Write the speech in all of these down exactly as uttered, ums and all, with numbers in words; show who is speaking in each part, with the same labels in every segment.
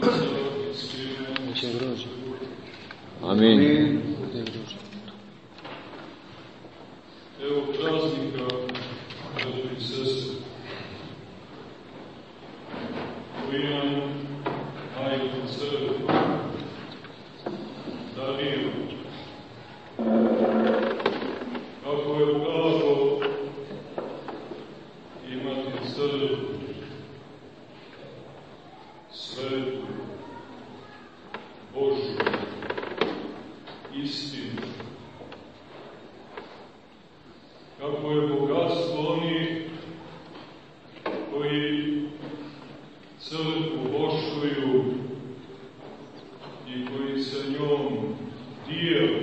Speaker 1: Amin.
Speaker 2: Evo praznika, braći i sestre, koji nam Majka Crkva daruje. Kako je pravo imati crkvu, svetu, Božju, istinu. Kako je bogatstvo onih koji crkvu poštuju i koji sa njom dijele.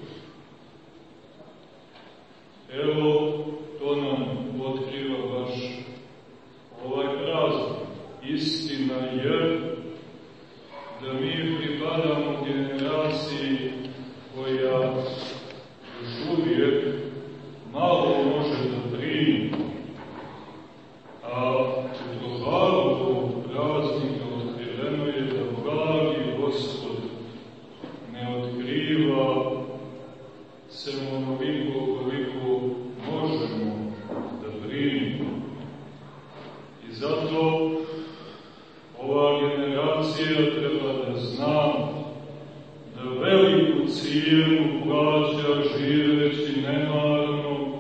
Speaker 2: Evo, to nam otkriva baš ovaj praznik. Istina je da mi pripadamo generaciji koja još uvijek malo može da primi, a u globalu ovog praznika otkriveno je da blagi Gospod ne otkriva se onoliko koliko možemo da primimo. I zato ova generacija treba da zna da veliku cijenu plaća živeći nemarno,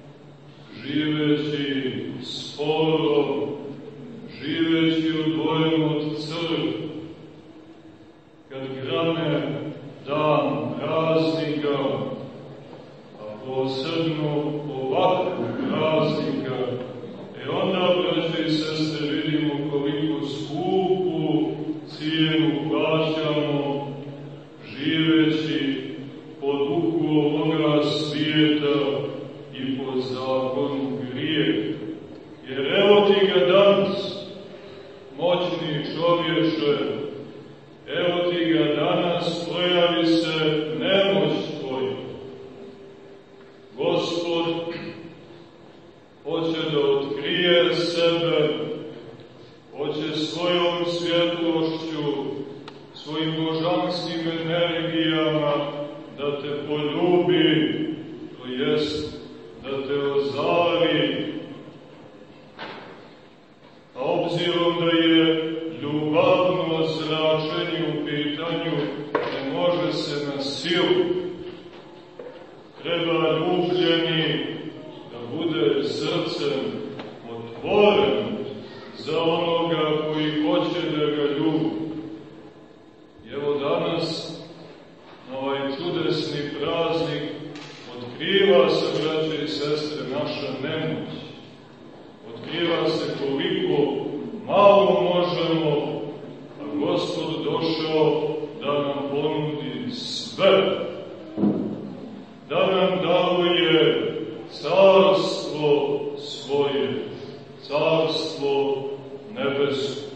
Speaker 2: živeći sporo, živeći odvojeno od crkve. Kad grane dan praznika, a posebno ovakvog praznika, e onda, braće i sestre, vidimo koliko skupu cijenu plaćamo živeći po duhu ovoga svijeta i po zakonu grijeha. Jer evo ti ga danas, moćni čovječe, evo ti ga danas, pojavi se nemoć tvoja. Gospod hoće da otkrije sebe, hoće svojom svjetlošću, svojim božanskim energijama da te poljubi, to jest da te ozari. A obzirom da je ljubavno zračenje u pitanju, ne može se na silu. Treba ljubljeni da bude srcem otvoren za onoga koji hoće da ga ljubi. I evo danas, na ovaj čudesni praznik, otkriva se, braće i sestre, naša nemoć. Otkriva se koliko malo možemo, a Gospod došao da nam ponudi sve. Da nam daruje carstvo svoje, carstvo nebesko.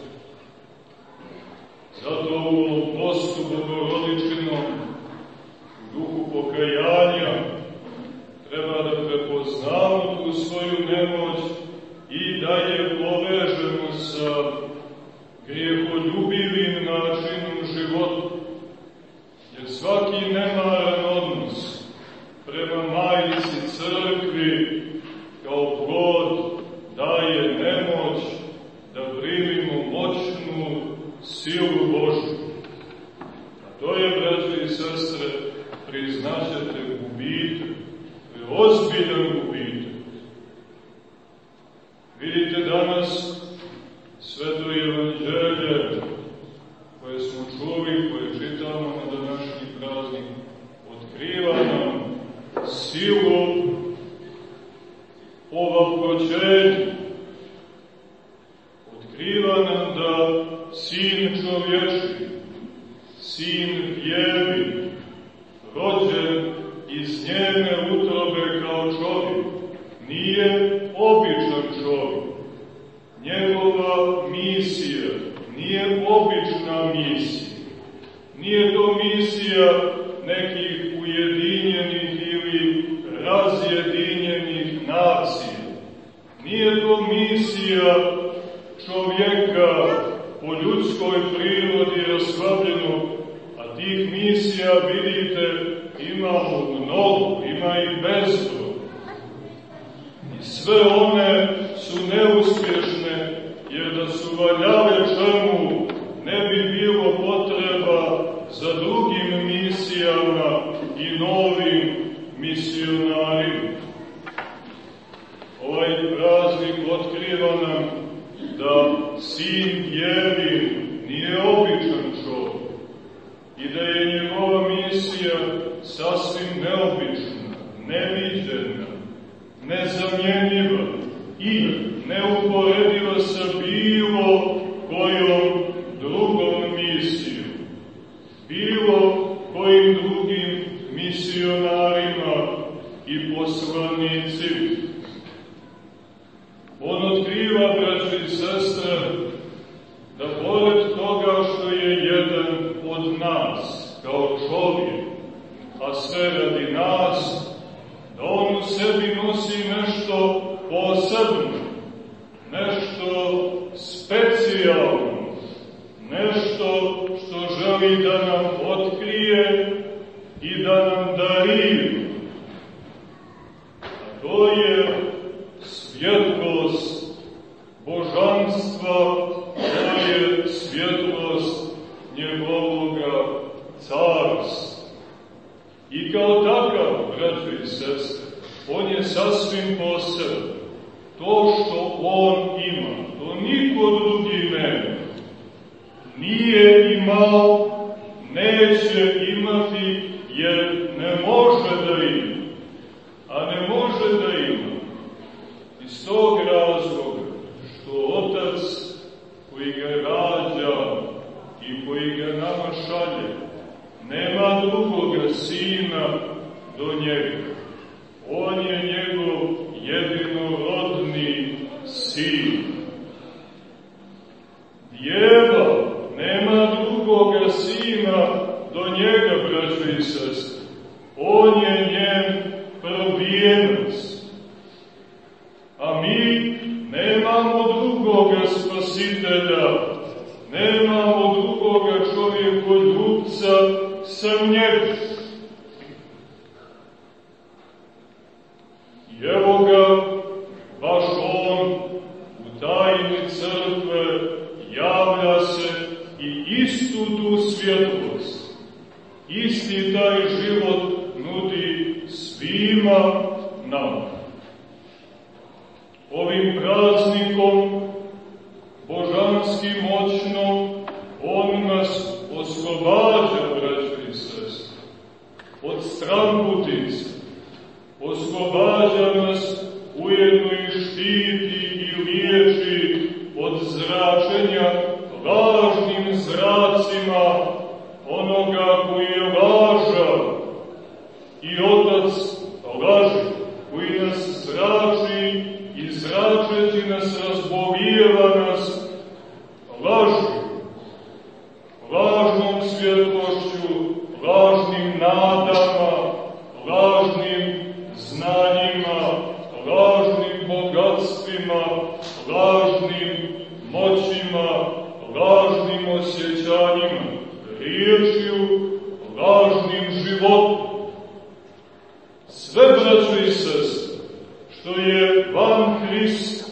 Speaker 2: Zato u ovom postu bogorodičinom, u duhu pokajanja, treba da prepoznamo tu svoju nemoć i da je povežemo sa grijeholjubivim načinom života. Jer svaki nemaran odnos prema Majci Crkvi kao plod daje nemoć da primimo moćnu silu Božju. A to je, braće i sestre, priznaćete gubitak. To je ozbiljan gubitak. Vidite danas Sveto evanđelje koje smo čuli, koje čitamo na današnji praznik, otkriva nam silu ovaploćenja. Otkriva nam da Sin čovječki, Sin Djevi, rođen iz njene utrobe kao čovjek, nije običan čovjek. Njegova misija nije obična misija. Nije to misija nekih ujedinjenih ili razjedinjenih nacija. Nije to misija čovjeka po ljudskom ljudskoj prirodi raspravljeno, a tih misija, vidite, imamo mnogo, ima i bezbroj. I sve one su neuspješne, jer da su valjale čemu, ne bi bilo potreba za drugim misijama i novim misionarima. Ovaj praznik otkriva nam da sin Jevin nije običan čovjek i da je njegova misija sasvim neobična, neviđena, nezamjenjiva i neuporediva sa bilo kojom drugom misijom, bilo kojim drugim misionarima i poslanicima. On otkriva, braće i sestre, da pored toga što je jedan od nas, kao čovjek, a sve radi nas, da on u sebi nosi nešto posebno, nešto specijalno, nešto što želi da nam otkrije i da nam darije. A to je svjetlost božanstva, to je svjetlost njegovoga carstva. I kao takav, braćo i sestre, on je sasvim poseban. To što on ima, to niko drugi nema. Nije imao, neće imati, jer ne može da ima. A ne može da ima iz tog razloga što Otac koji ga rađa i koji ga nama šalje, nema drugoga sina do njega. On je njegov jedinorodni sin. Djeva nema drugoga sina do njega, braćo i sestre. On je njen prvijenac. A mi nemamo drugoga spasitelja, nemamo drugoga čovjekoljubca sem njega. I evo ga, baš on u tajni crkve javlja se i istu tu svjetlost, isti taj život nudi svima nama. Ovim praznikom, božanski moćno, on nas oslobađa, braćo i sestre, od stranputice, oslobađa nas, ujedno i štiti i liječi od zračenja lažnim zracima onoga koji je laža i otac laži, koji nas zrači i zračeći nas razbolijeva nas laži, lažnom svjetlošću, lažnim nadama, lažnim znanjima, lažnim bogatstvima, lažnim moćima, lažnim osjećanjima, riječju, lažnim životom. Sve, braćo i sestre, što je van Hrista,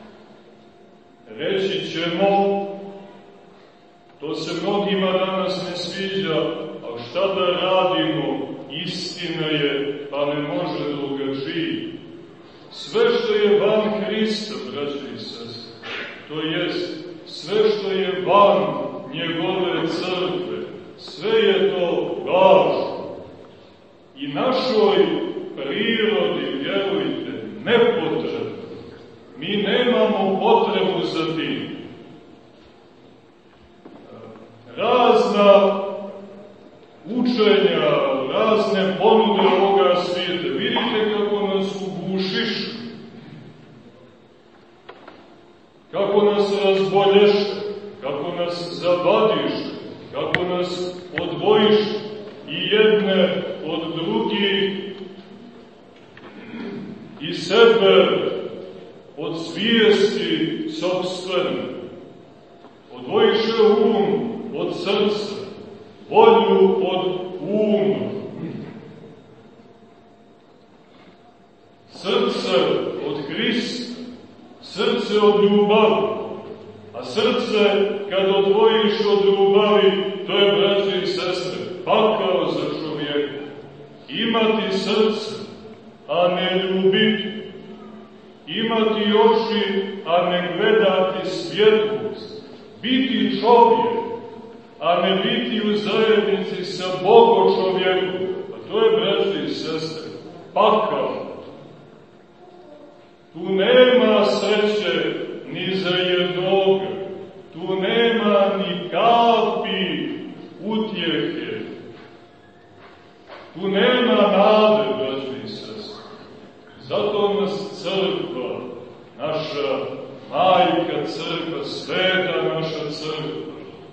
Speaker 2: reći ćemo, to se mnogima danas ne sviđa, a šta da radimo, istina je, pa ne može drugačije. Sve što je van Hrista, braćo i sestre, to jest sve što je van njegove crkve, sve je to laž. I našoj prirodi, vjerujte, nepotrebno. Mi nemamo potrebu za tim. Razna učenja, razne ponude ovoga svijeta, vidite kako nas ugušiš, kako nas razbolješ, kako nas zavadiš, kako nas odvojiš i jedne od drugih, i sebe od svijesti sopstvene, od odvojiše um od srca, volju od uma, srce od Hrista, srce od ljubavi, a srce kad odvojiš od ljubavi, to je, braće i sestre, pakao za čovjeka. Imati srce, a ne ljubiti, imati oči, a ne gledati svjetlost, biti čovjek, a ne biti u zajednici sa Bogom čovjekom, a to je, braće i sestre, pakao. Tu nema sreće ni za jednoga, tu nema ni kapi utjehe, tu nema nade, braće i sestre. Zato nas crkva, naša majka crkva, sveta naša crkva,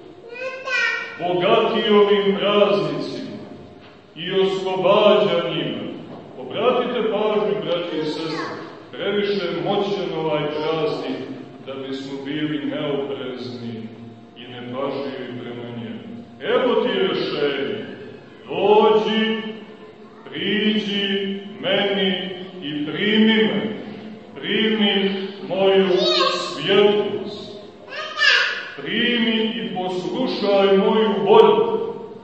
Speaker 2: bogati ovim praznicima i oslobađanjima. Obratite pažnju, braće i sestre, previše moćan ovaj praznik da bismo bili neoprezni i nepažljivi prema njemu. Evo ti rešenje. Dođi, priđi meni i primi me. Primi moju svjetlost. Primi i poslušaj moju volju.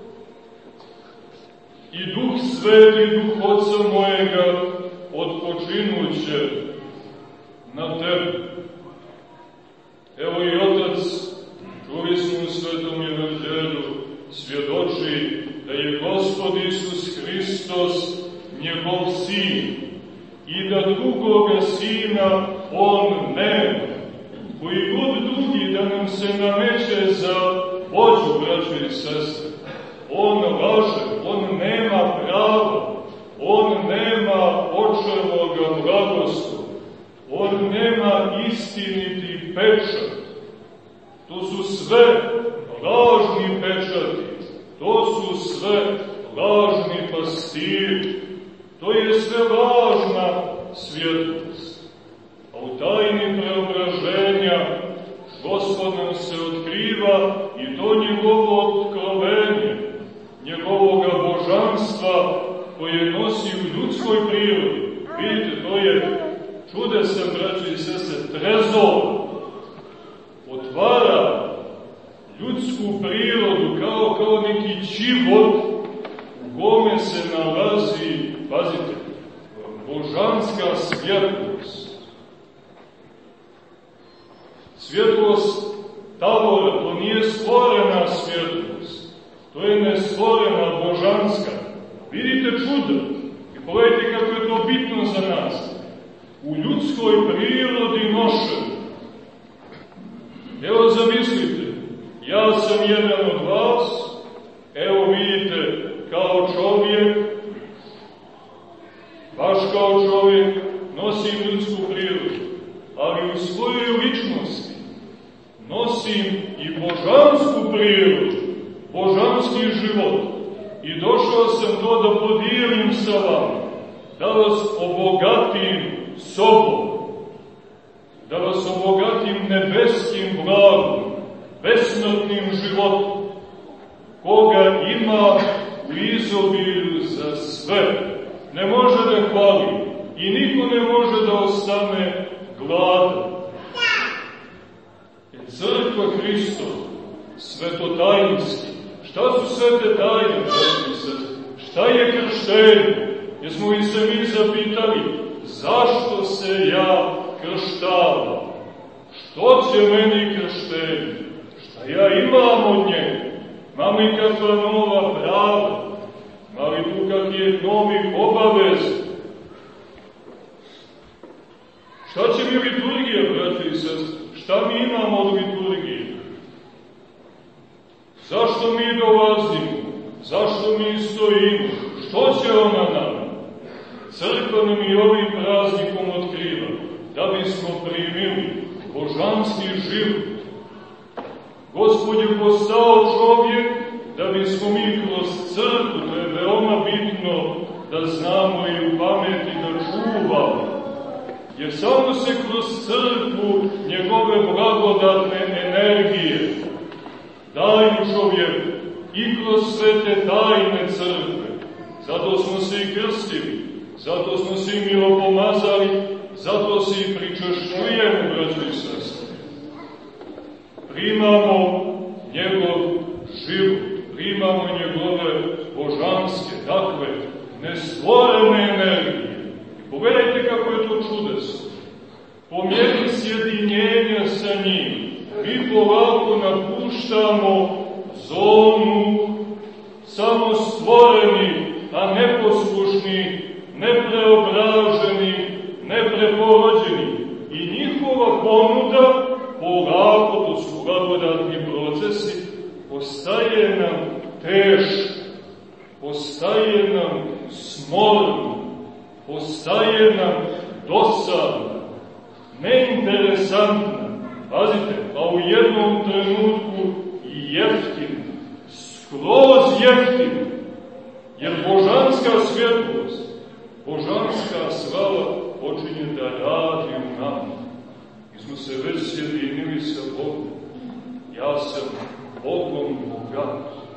Speaker 2: I Duh Sveti, Duh Oca mojega, odpočinuće na tebi. Evo i Otac, čuli smo u Svetom Evanđelju, svjedoči da je Gospod Isus Hristos njegov sin i da drugoga sina on nema, koji god drugi da nam se nameće za vođu, braće i sestre. On laže, on nema prava, on nema očevoga blagoslova, on nema istiniti pečat. To su sve lažni pečati, to su sve lažni pastiri, to je sve lažna svjetlost. A u tajni preobraženja Gospod nam se otkriva i to njegovo otkrovenje, njegovoga božanstva koje nosi u ljudskoj prirodi. Vidite, to je čudesan, braći i sestre, trezor. Otvara ljudsku prirodu kao, kao neki čivot u kome se nalazi, pazite, božanska svjetlost. Svjetlost tavora, to nije stvorena svjetlost, to je nestvorena božanska. Vidite čudo i pogledajte kako je to bitno za nas. U ljudskoj prirodi nošeno. Evo zamislite, ja sam jedan od vas, evo vidite, kao čovjek, baš kao čovjek, nosim ljudsku prirodu, ali u svojoj ličnosti nosim i božansku prirodu, božanski život. I došao sam to da podijelim sa vama, da vas obogatim sobom, da vas obogatim nebeskim blagom, besmrtnim životom, koga ima u izobilju za sve. Ne može da hvali i niko ne može da ostane gladan. Jer crkva Hristova, svetotajinski, šta su sve te tajne, braći i sestre? Šta je krštenje? Jesmo li se mi zapitali, zašto se ja krštavam? Što će meni krštenje? Šta ja imam od njega? Imam li kakva nova prava? Ima li tu kakvih novih obaveza? Šta će mi liturgija, braći i sestre? Šta mi imamo od liturgije? Zašto mi dolazimo? Zašto mi stojimo? Što će ona nama? Crkva nam i ovim praznikom otkriva da bismo primili božanski život. Gospod je postao čovjek da bismo mi kroz crkvu, to je veoma bitno da znamo i u pameti da čuvamo. Jer samo se kroz crkvu njegove blagodatne energije daju čovjeku i kroz svete tajne crkve. Zato smo se i krstili, zato smo se i miropomazali, zato se i pričašćujemo, braćo i sestre. Primamo njegov život, primamo njegove božanske, takve, nestvorene energije. Pogledajte kako je to čudesno. Po mjeri sjedinjenja sa njim, mi polako napuštamo zonu samostvoreni, a neposlušni, nepreobraženi, nepreporođeni. I njihova ponuda, polako, to su blagodatni procesi, postaje nam teška, postaje nam smorna, postaje nam dosadna, neinteresantna, pazite, a u jednom trenutku i jeftina, skroz jeftina, jer božanska svjetlost, božanska slava počinje da radi u nama. Mi smo se već sjedinili sa Bogom. Ja sam Bogom bogat.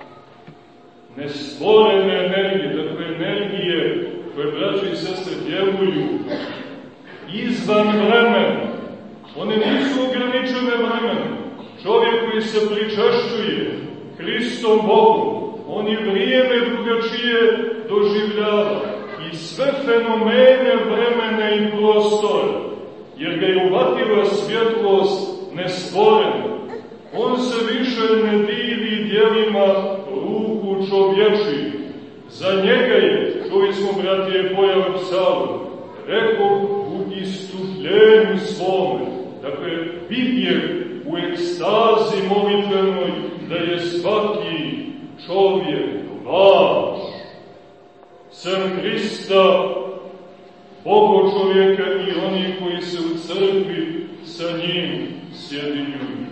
Speaker 2: Nestvorene energije, dakle energije koje, braći i sestre, djeluju izvan vremena. One nisu ograničene vremenom. Čovjek koji se pričašćuje Hristom Bogom, on i vrijeme drugačije doživljava i sve fenomene vremena i prostora, jer ga je uvatila svjetlost nestvorena. On se više ne divi djelima ruku čovječih. Za njega je, čuli smo, bratije, pojave psalma, rekao u istupljenju svome, dakle, vidje u ekstazi molitvenoj da je svaki čovjek vaš. Sem Hrista, Bogo čovjeka i oni koji se u crkvi sa njim sjedinjuju.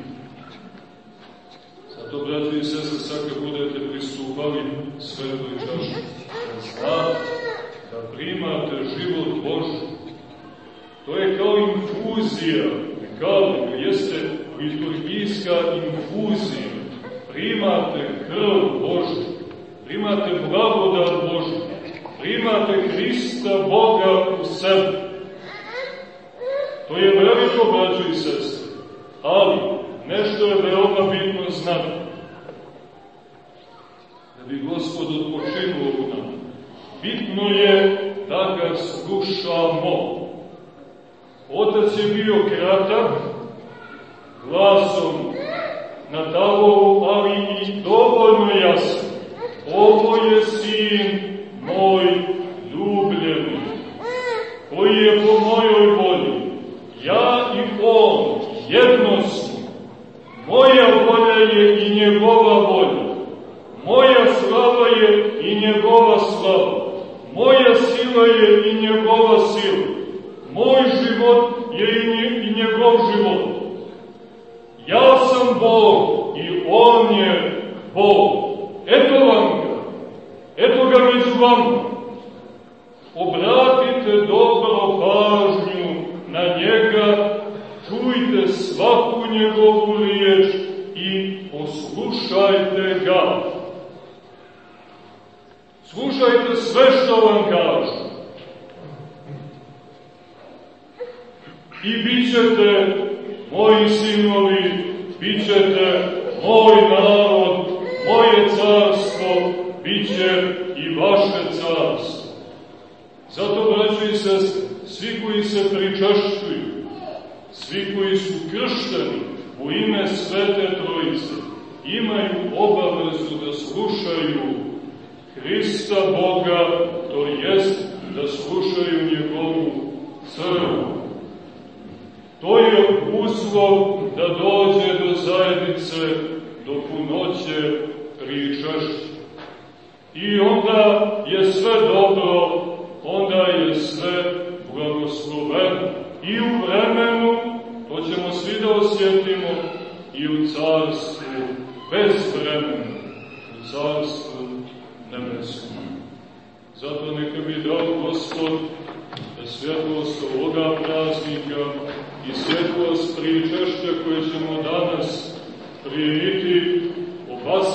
Speaker 2: Zato, braći i sestre, sad kad budete pristupali svetoj čaši, da znate, da primate život Božji. To je kao infuzija, kao jeste liturgijska infuzija. Primate krv Božju, primate blagodat Božju, primate Hrista Boga u sebi. To je veliko, braćo i sestre, ali nešto je veoma bitno znati. Da bi Gospod odpočinuo u nama, bitno je da ga slušamo. Otac je bio kratak, glasom na tavoru, ali i dovoljno jasan. Ovo je sin moj ljubljeni, koji je po mojoj volji. Ja i on jedno smo. Moja volja je i njegova volja. Moja slava je i njegova slava. Moja sila je i njegova sila. Moj život je i njegov život. Ja sam Bog i on je Bog. Eto vam ga. Eto ga među vama. Obratite dobro pažnju na njega, čujte svaku njegovu riječ i poslušajte ga. Slušajte sve što vam kaže. I bit ćete moji sinovi, bit ćete moj narod, moje carstvo, bit će i vaše carstvo. Zato, braćo i sestre, svi koji se pričašćuju, svi koji su kršteni u ime Svete Trojice, imaju obavezu da slušaju Hrista Boga, to jest da slušaju njegovu crkvu. To je uslov da dođe do zajednice, do punoće pričašća. I onda je sve dobro, onda je sve blagosloveno. I u vremenu, to ćemo svi da osjetimo, i u carstvu bez vremena, u carstvu nebeskom. Zato neka bi dao Gospod da svjetlost ovoga praznika i svjetlost pričašća koje ćemo danas primiti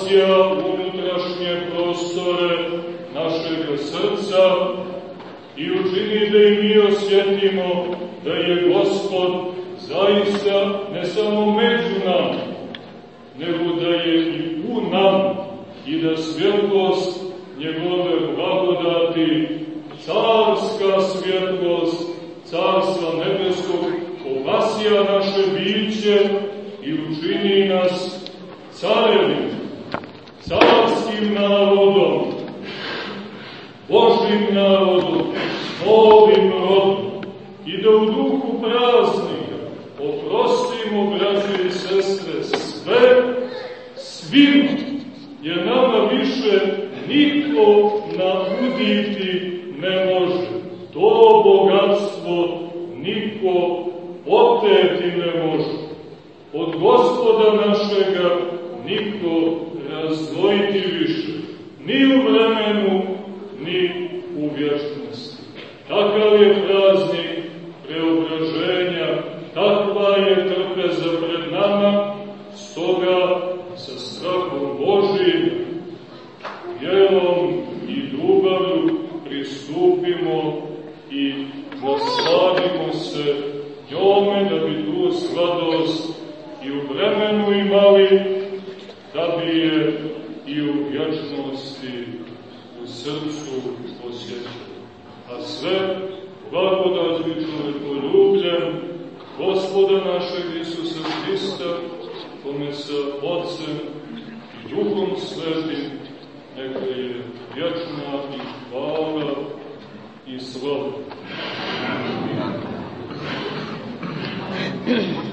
Speaker 2: zasja unutrašnje prostore našega srca i učini da i mi osjetimo da je Gospod zaista ne samo među nama, nego da je i u nama i da svjetlost njegove blagodati, carska svjetlost, carstva nebeskog, obasja naše biće i učini nas carevim, carskim narodom, Božim narodom, novim rodom, i da u duhu praznika oprostimo, braće i sestre, sve svima, jer nama više niko nauditi ne može. To bogatstvo niko oteti ne može. Od Gospoda našega niko razdvojiti više, ni u vremenu, ni u vječnosti. Takav je praznik preobraženja, takva je trpeza pred nama, stoga sa strahom Božijim, vjerom i ljubavlju pristupimo i nasladimo se njome, da bi tu sladost i u vremenu imali, da bi je i u vječnosti u srcu osjećali. A sve blagodaću i čovekoljubljem Gospoda našeg Isusa Hrista, kome sa Otcem i Duhom Svetim neka je vječna i hvala i slava.